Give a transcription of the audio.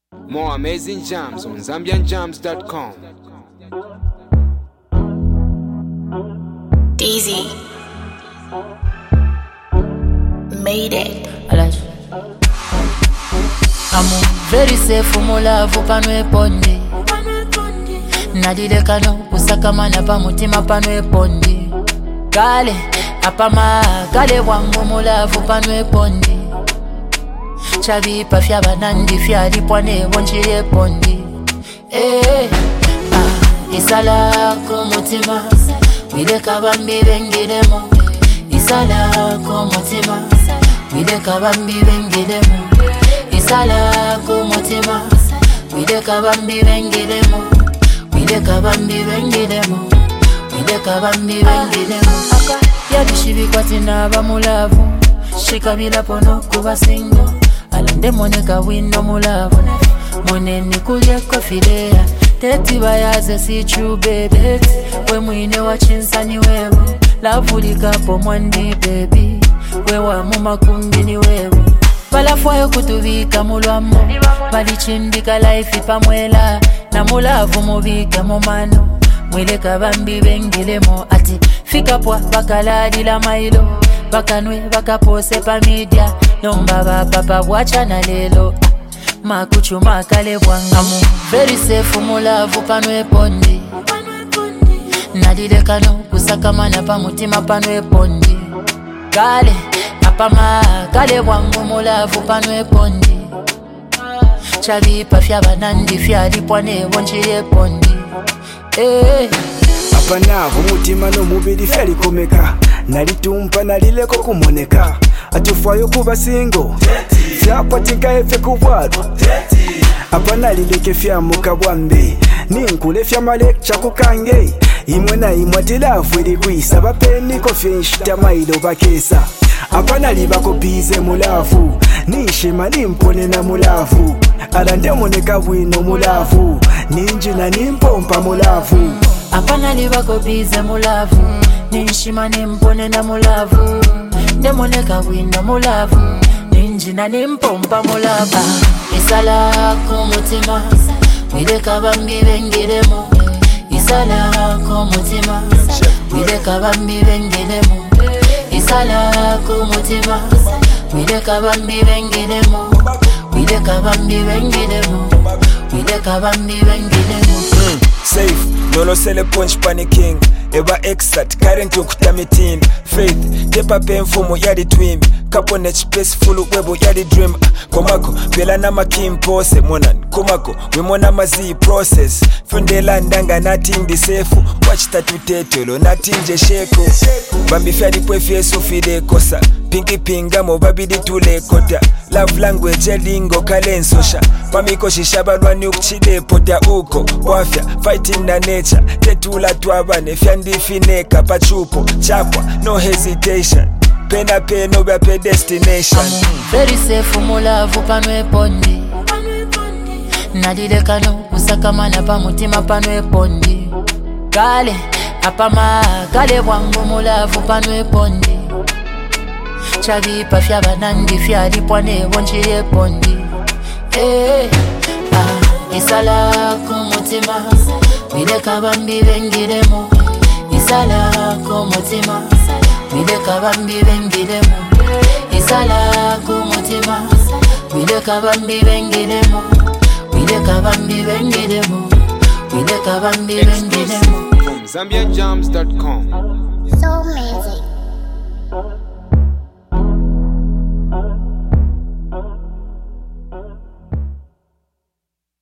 More amazing jams on ZambianJams.com. Deezy made it. I'm very safe for love panwe pondi. Nadile kano kusaka mana pa mutima panwe pondi. Kale apama kale wangu mulavu panwe pondi. Chavi pa fya banandi fya lipwane wonchire pondi. Isala kumutima wile kabambi bengiremo. Isala kumutima wile kabambi bengiremo. Isala kumutima wile kabambi bengiremo. Wile kabambi bengiremo. Wile kabambi bengiremo. Yabishibi kwatina bamulavu shikabila pono kuba singo. Alande moneka wino mulavu moneni kulye kofilea teti bayaze si true baby we mwine wachinsani wewe lavulika po mwandi baby we wa mumakumbi ni wewe balafwayo kutuvika mulwamo balichimbika life pamwela na mulavu mubika mumano mwile kabambi bengilemo ati fika pwa bakalali la mailo bakanwe bakapose pa media nomba papa wachana lelo makuchu makale bwangamu very safe mulavu panwe pondi nadile kano kusaka mana pa mutima panwe pondi kale apama kale bwangu mulavu panwe pondi chavi pa fya banandi fya lipwane wonchire pondi apanavu mutima no mubiri fya likomeka nalitumpa nalileko kumoneka atufayo kuba singo fyakwatinka efe kubwalo apanalileke fya mukabwambe ninkule fya malekcha kukange imwe na imwe tilavu ilikwisa bapeniko fyenshita mailo bakesa apanalibako bize mulavu nishima nimpone na mulavu alandemoneka bwino mulavu ninjina nimpompa mulavu apanalibako bize mulavu nishima nimpone na mulavu ndemoneka bwino mulavu ninjina nimpompa mulavu isala kumutima wile kabambi bengiremo isala kumutima wile kabambi bengiremo isala kumutima wile kabambi bengiremo wile kabambi bengiremo wile kabambi bengiremo safe nolo sele punch panicking eba exat current yokutamitin faith tepa penfumo yadi twin kapone space full webo yadi dream komako pela na makim pose monan komako we mona mazi process fundela ndanga nothing the safe watch tatutetelo nothing je sheko bambi fyadi pwefye sofide kosa pinki pinga mo babidi tule kota love language lingo kalensosha pamiko shishabalwani ukuchide pota uko wafya fighting na nature tetula twabane fyandifineka pachupo chapwa no hesitation pena peno bya destination very safe mulavu panwe pondi nadile kano kusaka mana pa mutima panwe pondi kale apama kale bwangu mulavu panwe pondi chavi pa fya banandi fya lipwane wonchire pondi isala kumutima wile kabambi bengiremo isala kumutima wile kabambi bengiremo isala kumutima wile kabambi bengiremo wile kabambi bengiremo wile kabambi bengiremo From ZambianJams.com. So